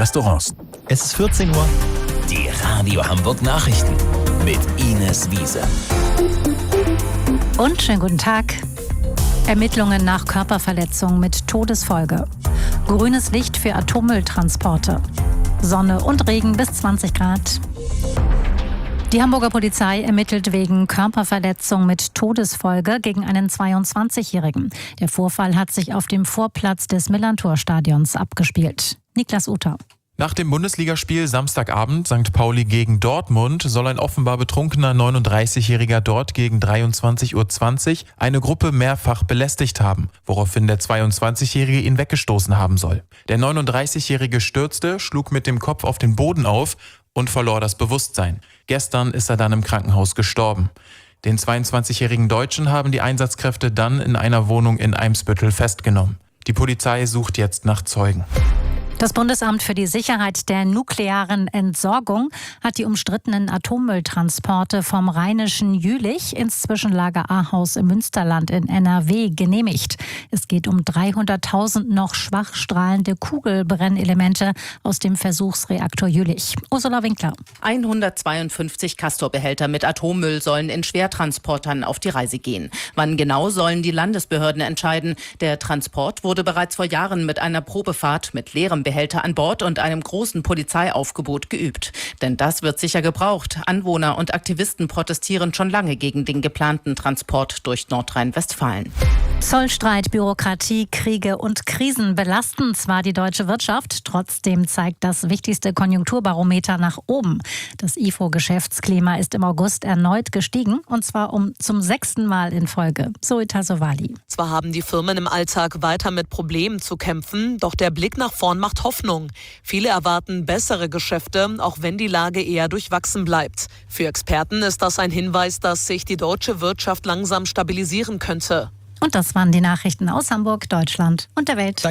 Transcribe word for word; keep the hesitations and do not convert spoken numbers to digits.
Restaurants. Es ist vierzehn Uhr. Die Radio Hamburg Nachrichten mit Ines Wiese. Und schönen guten Tag. Ermittlungen nach Körperverletzung mit Todesfolge. Grünes Licht für Atommülltransporte. Sonne und Regen bis zwanzig Grad. Die Hamburger Polizei ermittelt wegen Körperverletzung mit Todesfolge gegen einen zweiundzwanzigjährigen. Der Vorfall hat sich auf dem Vorplatz des Millantor-Stadions abgespielt. Niklas Uter. Nach dem Bundesligaspiel Samstagabend Sankt Pauli gegen Dortmund soll ein offenbar betrunkener neununddreißigjähriger dort gegen dreiundzwanzig Uhr zwanzig eine Gruppe mehrfach belästigt haben, woraufhin der zweiundzwanzigjährige ihn weggestoßen haben soll. Der neununddreißigjährige stürzte, schlug mit dem Kopf auf den Boden auf und verlor das Bewusstsein. Gestern ist er dann im Krankenhaus gestorben. Den zweiundzwanzigjährigen Deutschen haben die Einsatzkräfte dann in einer Wohnung in Eimsbüttel festgenommen. Die Polizei sucht jetzt nach Zeugen. Das Bundesamt für die Sicherheit der nuklearen Entsorgung hat die umstrittenen Atommülltransporte vom rheinischen Jülich ins Zwischenlager Ahaus im Münsterland in N R W genehmigt. Es geht um dreihunderttausend noch schwach strahlende Kugelbrennelemente aus dem Versuchsreaktor Jülich. Ursula Winkler. hundertzweiundfünfzig Castor-Behälter mit Atommüll sollen in Schwertransportern auf die Reise gehen. Wann genau, sollen die Landesbehörden entscheiden. Der Transport wurde bereits vor Jahren mit einer Probefahrt mit leerem Behälter an Bord und einem großen Polizeiaufgebot geübt. Denn das wird sicher gebraucht. Anwohner und Aktivisten protestieren schon lange gegen den geplanten Transport durch Nordrhein-Westfalen. Zollstreit, Bürokratie, Kriege und Krisen belasten zwar die deutsche Wirtschaft, trotzdem zeigt das wichtigste Konjunkturbarometer nach oben. Das I F O-Geschäftsklima ist im August erneut gestiegen, und zwar um zum sechsten Mal in Folge. Zoe Sovali. Zwar haben die Firmen im Alltag weiter mit Problemen zu kämpfen, doch der Blick nach vorn macht Hoffnung. Viele erwarten bessere Geschäfte, auch wenn die Lage eher durchwachsen bleibt. Für Experten ist das ein Hinweis, dass sich die deutsche Wirtschaft langsam stabilisieren könnte. Und das waren die Nachrichten aus Hamburg, Deutschland und der Welt.